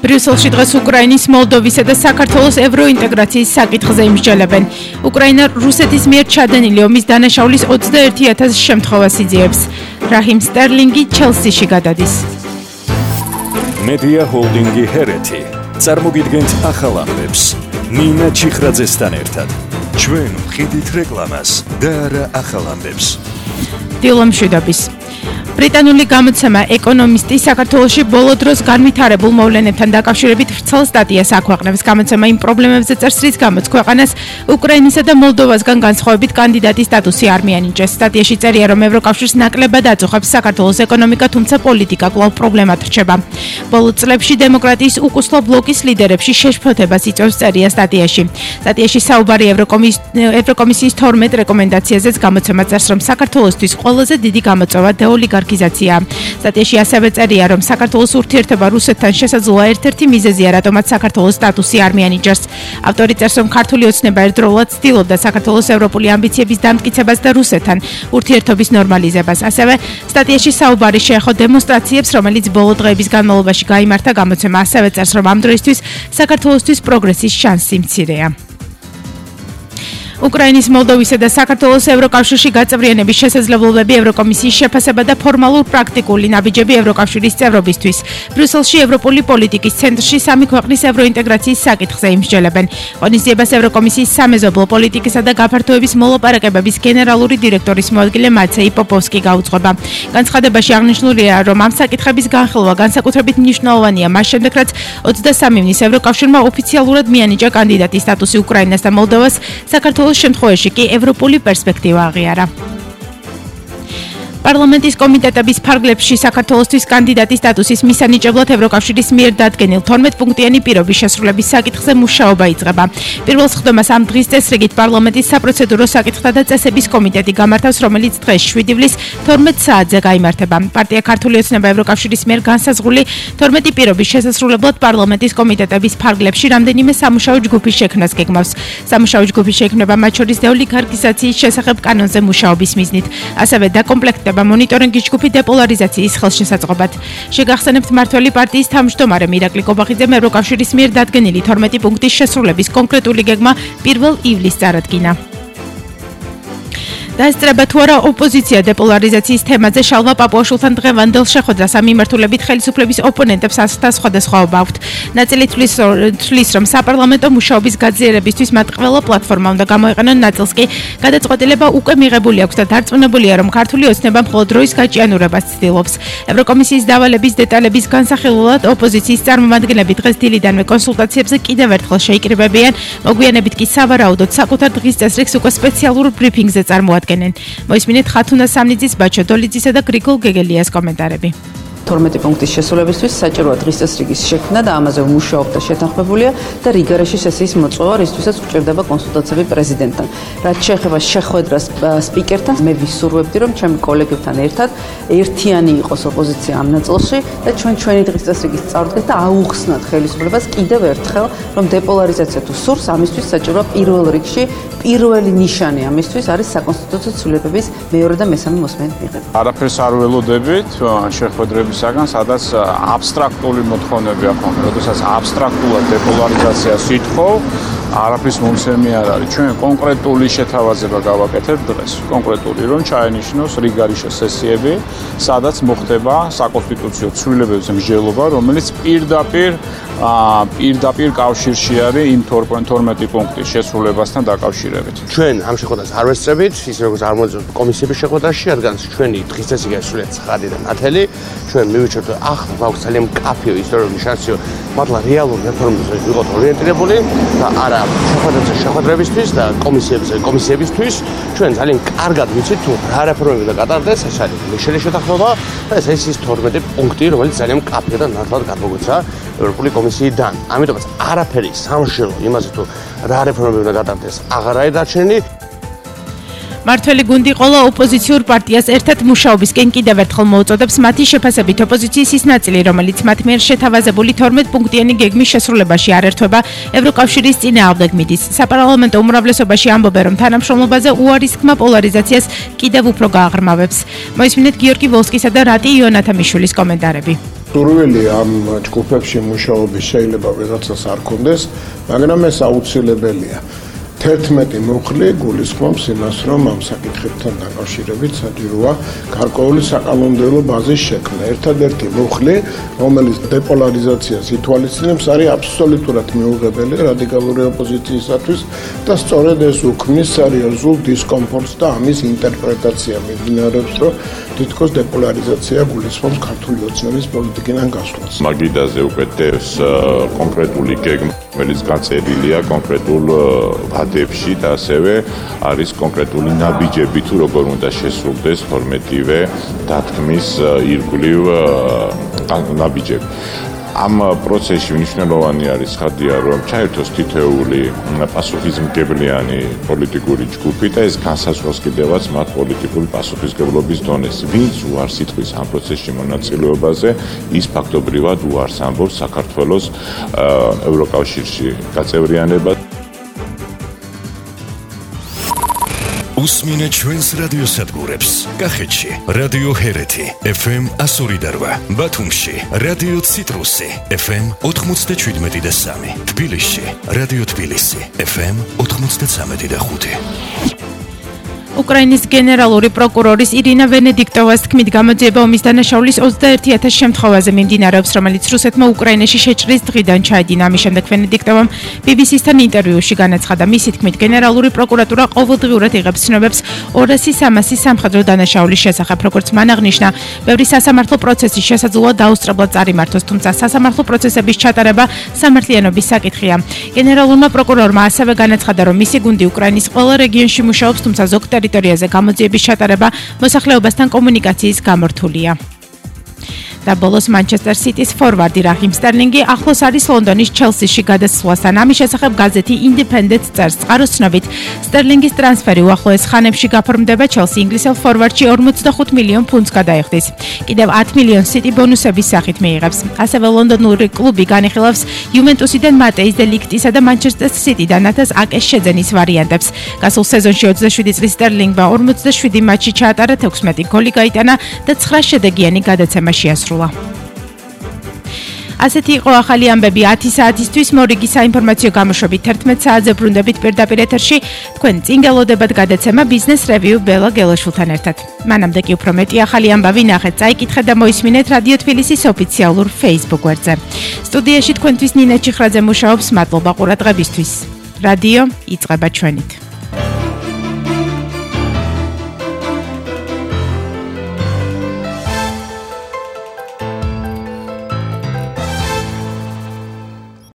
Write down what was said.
ბრიუსელში დღეს უკრაინის, მოლდოვისა და საქართველოს ევროინტეგრაციის საკითხზე იმსჯელებენ. უკრაინა რუსეთის მიერ ჩადენილი ომის დანაშაულის 21,000 შემთხვევას იძიებს. რაჰიმ სტერლინგი ჩელსიში გადადის. მედია ჰოლდინგი ჰერეთი წარმოგიდგენთ ახალ ამბებს. ნინა ჩიხრაძესთან ერთად. ჩვენ ვხიდით რეკლამას და არა ახალ ამბებს. დილომშვიდობის. ბრიტანული გამოცემა ეკონომისტი საქართველოში ბოლო დროს განვითარებულ მოვლენებთან დაკავშირებით ვრცელ სტატიას აქვეყნებს. გამოცემა იმ პრობლემებზე წერს, რის გამოც ქვეყანას უკრაინისა და მოლდოვასგან განსხვავებით კანდიდატის სტატუსი არ მიანიჭეს. სტატიაში წერია, რომ ევროკავშირს ნაკლებად აწუხებს საქართველოს ეკონომიკა, თუმცა პოლიტიკა კვლავ პრობლემად რჩება. ბოლო წლებში დემოკრატიის უკუსლო ბლოკის ლიდერებში შეშფოთებას იწვევს, წერია სტატიაში. სტატიაში საუბარი ევროკომისიის 12 რეკომენდაციაზეც გამოცემა წერს, რომ საქართველოსთვის ყველაზე დიდი გამოწვევა დეოლიგარქიზაცია. სტატიაში ასევე წერია, რომ საქართველოს ურთიერთობა რუსეთთან შესაძლოა ერთ-ერთი მიზეზია, რატომაც საქართველოს სტატუსი არ მიანიჭებს. ავტორი წერს, რომ ქართული ოცნება ერთდროულად ცდილობდა საქართველოს ევროპული ამბიციების დამტკიცებას და რუსეთთან ურთიერთობის ნორმალიზებას. ასევე სტატიაში საუბარი შეეხო დემონსტრაციებს, რომელიც ბოლო დღეების განმავლობაში გაიმართა. გამოცემა ასევე წერს, რომ ამ დროისთვის საქართველოსთვის პროგრესის შანსი მცირეა. უკრაინის, მოლდოვისა და საქართველოს ევროკავშირში გაწევრიანების შესაძლებლობები ევროკომისიის შეფასება და ფორმალურ პრაქტიკული ნაბიჯები ევროკავშირის წევრობისთვის. ბრიუსელში ევროპული პოლიტიკის ცენტრში სამი ქვეყნის ევროინტეგრაციის საკითხზე იმსჯელებენ. ღონისძიებას ევროკომისიის სამეზობლო პოლიტიკისა და გაფართოების მოლაპარაკებების გენერალური დირექტორის მოადგილე მაცეი პოპოვსკი გაუძღვება. განცხადებაში აღნიშნულია, რომ ამ საკითხების განხილვა განსაკუთრებით მნიშვნელოვანია მას შემდეგ, რაც 23 ივნის ევროკავშირმა ოფიციალურად მიანიჭა კანდიდატის სტატუსი უკრაინას და მოლდოვას, საქართველოს შემთხვევაში კი ევროპული პერსპექტივა აღიარა. პარლამენტის კომიტეტების ფარგლებში საქართველოსთვის კანდიდატის სტატუსის მისანიჭებლად ევროკავშირის მიერ დადგენილ 12 პუნქტიანი პირობის შესრულების საკითხზე მუშაობა იწყება. პირველ სხდომას ამ დღის წესრიგით პარლამენტის საპროცედურო საკითხთა და წესების კომიტეტი გამართავს, რომელიც დღეს 7 ივლის 12 საათზე გაიმართება. პარტია ქართული ოცნება ევროკავშირის მიერ განსაზღვრული 12 პირობის შესასრულებლად პარლამენტის კომიტეტების ფარგლებში რამდენიმე სამუშაო ჯგუფის შექმნას გეგმავს. სამუშაო ჯგუფი შექმნება მათ შორის დეოლიგარქიზაციის შესახებ კანონზე მუშაობის მიზნით, ასევე დაკომპლექტება მონიტორინგის ჯგუფი დეპოლარიზაციის ხელშესაწყობად. შეგახსენებთ, მმართველი პარტიის თავმჯდომარე მირაკლი კობახიძემ ევროკავშირის მიერ დადგენილი 12 პუნქტის შესრულების კონკრეტული გეგმა 1 ივლისს წარადგინა. დაესწრება თუ არა ოპოზიცია დეპოლარიზაციის თემაზე შალვა პაპუაშვილთან დღევანდელ შეხვედრას ამ მიმართულებით ხელისუფლების ოპონენტებს ასხთა სხვადასხვაობა აქვთ. ნაწილი თვლის, რომ საპარლამენტო მუშაობის გაძლიერებისთვის მათ ყველა პლატფორმა უნდა გამოიყენონ, ნაწილს კი გადაწყვეტილება უკვე მიღებული აქვს და დარწმუნებულია, რომ ქართული ოცნება მხოლოდ დროის გაჭიანურებას ცდილობს. ევროკომისიის დავალების დეტალების განსახილველად ოპოზიციის წარმომადგენლები დღეს დილიდანვე კონსულტაციებზე კიდევ ერთხელ შეიკრიბებიან, მოგვიანებით კი სავარაუდოდ საკუთარ დღის წესრიგს უკვე სპეციალურ ბრიფინგზე წარმოადგენენ. მოისმინეთ ხათუნა სამნიძის, ბაჩო დოლიძისა და გრიგოლ გეგელიას კომენტარები. 12 პუნქტის შესრულებისთვის საჭიროა დღის წესრიგის შექმნა და ამაზე მუშაობდა შეთანხმებულია და რიგარეში სესიის მოწვევა, რისთვისაც უჭირდება კონსულტაციები პრეზიდენტთან. რაც შეეხება შეხვედრას სპიკერთან, მე ვისურვებდი, რომ ჩემი კოლეგებთან ერთად ერთიანი იყოს ოპოზიცია ამ ნაწილში და ჩვენი დღის წესრიგის წარდგეთ და აუხსნათ ხელისუფლებას კიდევ ერთხელ, რომ დეპოლარიზაცია თუ სურს, ამისთვის საჭიროა პირველ რიგში პირველი ნიშანი ამისთვის არის საკონსტიტუციო ცვლილებების მეორე და მესამე მოსმენის მიღება. არაფერს არ ველოდებით შეხვედრების სადაც აბსტრაქტული მოთხოვნები აქვს, როდესაც აბსტრაქტულად დეპოლარიზაციას ითხოვ, არაფრის მომცემი არ არის. ჩვენ კონკრეტული შეთავაზება გავაკეთებთ დღეს, კონკრეტული, რომ ჩაენიშნოს რიგარიშე სესიები, სადაც მოხდება საკონსტიტუციო ცვლილებების მსჯელობა, რომელიც პირდაპირ კავშირში არის იმ 12 პუნქტის შესრულებასთან დაკავშირებით. ჩვენ ამ შეხვედრას არ ვესწრებით, ის როგორც არ მოძებნ კომისიების შეხვედრაში, რადგან ჩვენი დღის წესრიგი სრულიად ცხადი და ნათელი. ჩვენ მივიჩვენთ ახლა გვაქვს ძალიან მკაფიო ისტორიული შანსი, მართლა რეალურ რეფორმებზე ვიყოთ ორიენტირებული და არა შეხვედრებისთვის და კომისიებისთვის. ჩვენ ძალიან კარგად ვიცით თუ რა რეფორმები უნდა გატარდეს, ეს არის მიშელის შეთანხმება და ეს ის 12 პუნქტი, რომელიც ძალიან მკაფიო და ნათლად გამოგვეცა ევროპული კომისიიდან. ამიტომაც არაფერი სამშელო იმაზე თუ რა რეფორმები უნდა გატარდეს აღარ არის დარჩენილი. მართველი გუნდი ყოლა ოპოზიციურ პარტიას ერთად მუშაობისკენ კიდევ ერთხელ მოუწოდებს მათი შეფასებით ოპოზიციის ის ნაწილი, რომელიც მათ მიერ შეთავაზებული 12 პუნქტიანი გეგმის შესრულებაში არ ერთვება ევროკავშირის წინააღმდეგ მიდის. საპარლამენტო უმრავლესობაში ამბობენ, რომ თანამშრომლობაზე უარის თქმა პოლარიზაციას კიდევ უფრო გააღრმავებს. მოისმინეთ გიორგი ვოლსკისა და რატი იონათამიშვილის კომენტარები. სურვილი ამ ჯგუფებში მუშაობის შეიძლება ვიღაცას არ კონდეს, მაგრამ ეს აუცილებელია. 11 მუხლი გულისხმობს იმას, რომ ამ საკითხებთან დაკავშირებით საჭიროა გარკვეული საკანონმდებლო ბაზის შექმნა. ერთადერთი მუხლი, რომელიც დეპოლარიზაციას ითვალისწინებს, არის აბსოლუტურად მიუღებელი რადიკალური ოპოზიციისათვის და სწორედ ეს უქმნის სერიოზულ დისკომფორტს და ამის ინტერპრეტაცია მიმდინარეობს, რომ თითქოს დეპოლარიზაცია გულისხმობს ქართული ოცნების პოლიტიკიდან გასვლას. მაგიდაზე უკეთებს კონკრეტული გეგმა, რომელიც გაწერილია კონკრეტულ ვადებში და ასევე არის კონკრეტული ნაბიჯები თუ როგორ უნდა შესრულდეს 12-ვე დათქმის ირგვლივ ნაბიჯები. ამ პროცესში მნიშვნელოვანი არის ხადია, რომ ჩაერთოს თითოეული პასუხისმგებლიანი პოლიტიკური ჯგუფი და ეს განსაზღვროს კიდევაც მათ პოლიტიკური პასუხისმგებლობის დონეს. ვინც უარს იტყვის ამ პროცესში მონაწილეობაზე, ის ფაქტობრივად უარს ამბობს საქართველოს ევროკავშირში გაწევრიანებას. უსმინე ჩვენს რადიოსადგურებს. კახეთში რადიო ჰერეთი FM 102.8, ბათუმში რადიო ციტრუსი FM 97.3, თბილისში რადიო თბილისი FM 93.5. უკრაინის გენერალური პროკურორის ირინა ვენედიქტოვას თქმით, გამოძიება ომის დანაშაულის 21,000 შემთხვევაზე მიმდინარეობს, რომელიც რუსეთმა უკრაინაში შეჭრის დღიდან ჩაედინა. ამის შემდეგ ვენედიქტოვამ BBC-სთან ინტერვიუში განაცხადა, მისი თქმით, გენერალური პროკურატურა ყოველდღიურად იღებს ცნობებს 200-300 სამხედრო დანაშაულის შესახებ, როგორც მან აღნიშნა, ბევრი სასამართლო პროცესი შესაძლოა დაუსწრებლად წარიმართოს, თუმცა სასამართლო პროცესების ჩატარება სამართლიანობის საკითხია. გენერალურმა პროკურორმა ასევე განაცხადა, რომ მისი გუნდი უკრაინის ყველა რეგიონში მუშაობს, თუმცა ზოგ ტერიტორიაზე გამოძიების ჩატარება მოსახლეობასთან კომუნიკაციის გამორთულია. და ბოლოს მანჩესტერ სიტის ფორვარდი რაჰიმ სტერლინგი ახლოს არის ლონდონის ჩელსიში გადასვლასთან. ამის შესახებ გაზეთი ინდეპენდენტ წერს. წყაროს ცნობით, სტერლინგის ტრანსფერი უახლოეს ხანებში გაფორმდება. ჩელსი ინგლისელ ფორვარდში 45 მილიონ ფუნტს გადაიხდის. კიდევ 10 მილიონ სიტი ბონუსების სახით მიიღებს. ასევე ლონდონური კლუბი განიხილავს იუვენტუსიდან მატეის დე ლიგტისა და მანჩესტერ სიტიდან ნათას აკეს შეძენის ვარიანტებს. გასულ სეზონში 27 წლის სტერლინგმა 47 მატჩი ჩაატარა, 16 გოლი გაიტანა და 9 შედეგიანი გადაცემა შეასრულა. ასეთი იყო ახალი ამბები 10 საათისთვის. მორიგი საინფორმაციო გამოშვებით 11 საათზე ბრუნდებით პირდაპირ ეთერში. თქვენ წინ გელოდებათ გადაცემა ბიზნეს რევიუ ბელა გელაშვილთან ერთად. მანამდე კი უფრო მეტი ახალი ამბავი ნახეთ, წაიკითხეთ და მოისმინეთ რადიო თბილისის ოფიციალურ Facebook გვერდზე. სტუდიაში თქვენთვის ნინა ჭიხრაძე მუშაობს. მადლობა ყურადღებისთვის. რადიო იწყება ჩვენით.